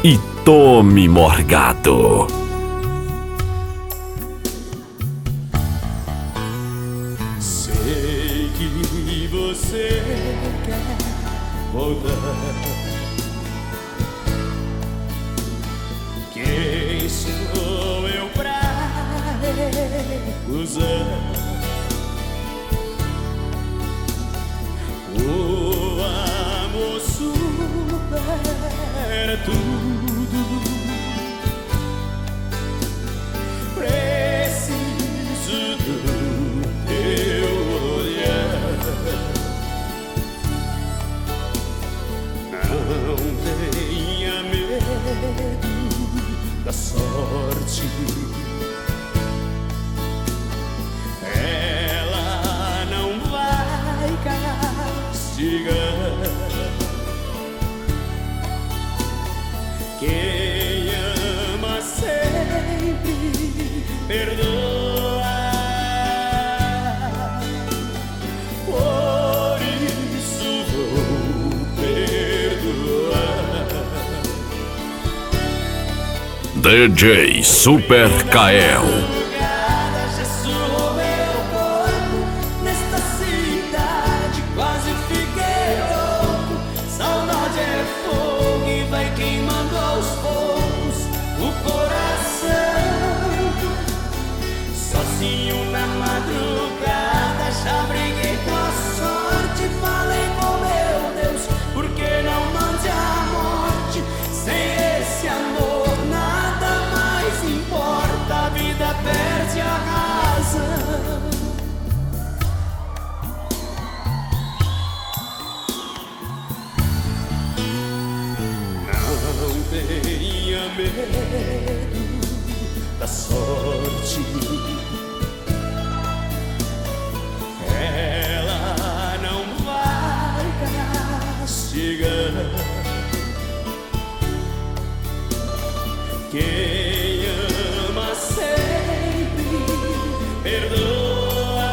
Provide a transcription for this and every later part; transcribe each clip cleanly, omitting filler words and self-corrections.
e tome morgado. Sei que você quer voltar. Quem sou eu pra recusar? O amor supera tudo. Preciso do teu olhar. Não tenha medo da sorte. Ela não vai castigar. Quem ama sempre perdoa. Por isso vou perdoar. DJ Super Kael. Sozinho na madrugada, já briguei com a sorte. Falei com meu Deus, por que não mande a morte? Sem esse amor nada mais importa, a vida perde a razão. Não tenha medo da sorte. Ela não vai castigar. Quem ama sempre perdoa.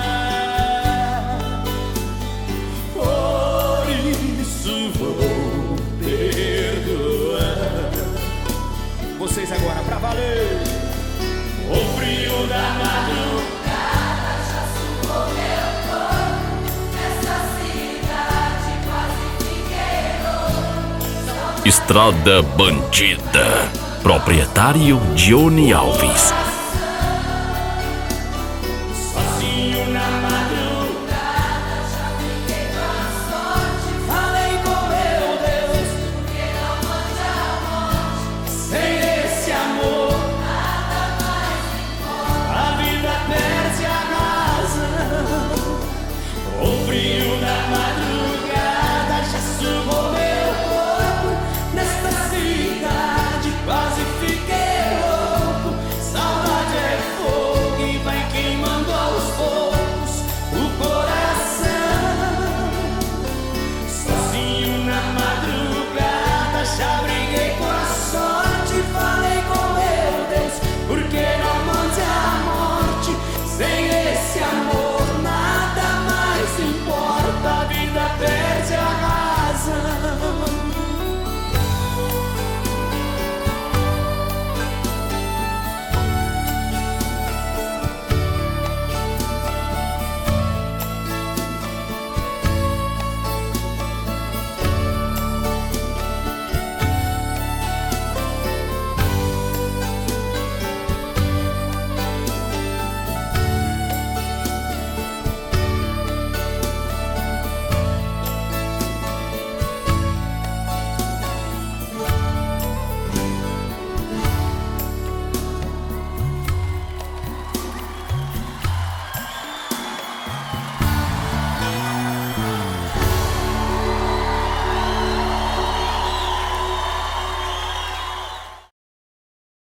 Por isso vou perdoar. Vocês agora pra valer. O frio da madrugada já sugou meu corpo. Nessa cidade quase fiquei louco. Estrada Bandida. Proprietário Johnny Alves. Sozinho na